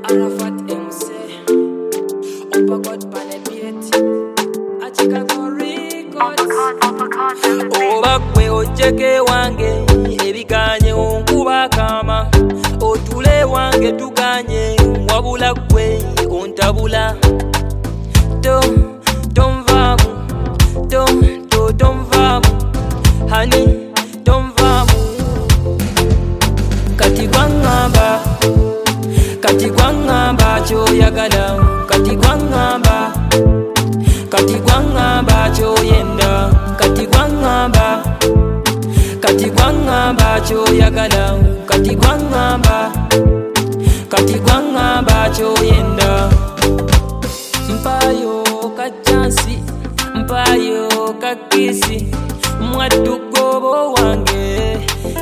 Arafat MC Uppercut Panebit a Chicago Records Obakwe ojeke wange ebikanye onkuba kama otule wange tuganye wabula kwe ontabula don't vamu honey don't vamu kati kwangamba choyagala kati kwangamba choyenda kati kwangamba choyagala kati kwangamba choyenda mpayo kachansi mpayo kakisi mwatugobo wange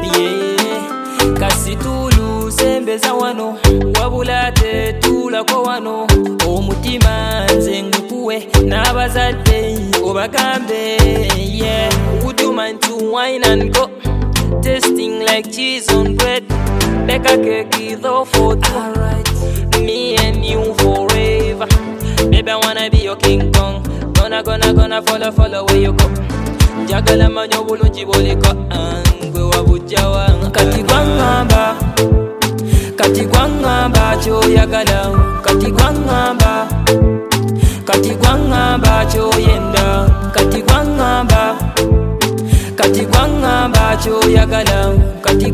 kasitulu sembeza wano wabula tetulako wano omutima nze ngukuwe n'abazadde obagambe would you mind to wine and go tasting like cheese on bread like a cake though for two alright me and you forever baby I wanna be your King Kong gonna follow where you go njagala manyo bulungi boliko angwe wabujawa kati kwangamba choyagala kati kwangamba choyenda kati kwangamba choyagala kati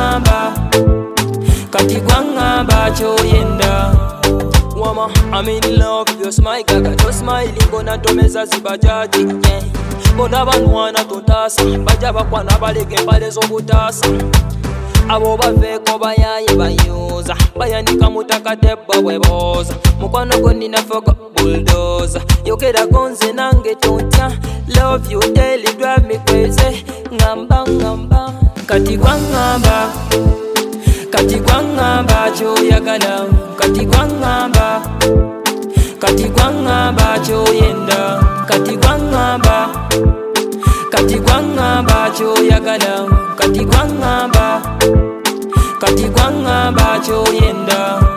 kwangamba choyenda Wama, I'm in love with your smile, gaga, just smiling, gonna tomeza zibajaji, yeah. Bona banwana tontasa, bajaba kwa nabalege pale zobutasa. Abo baveko bayaye bayoza, bayanika mutakateba weboza. Mukwano goni na fogo bulldozer, yogera gonze nange tontya. Love you daily, drive me crazy, ngamba. Kati kwangamba choyagala kati kwangamba choyenda kati kwangamba choyagala kati kwangamba choyenda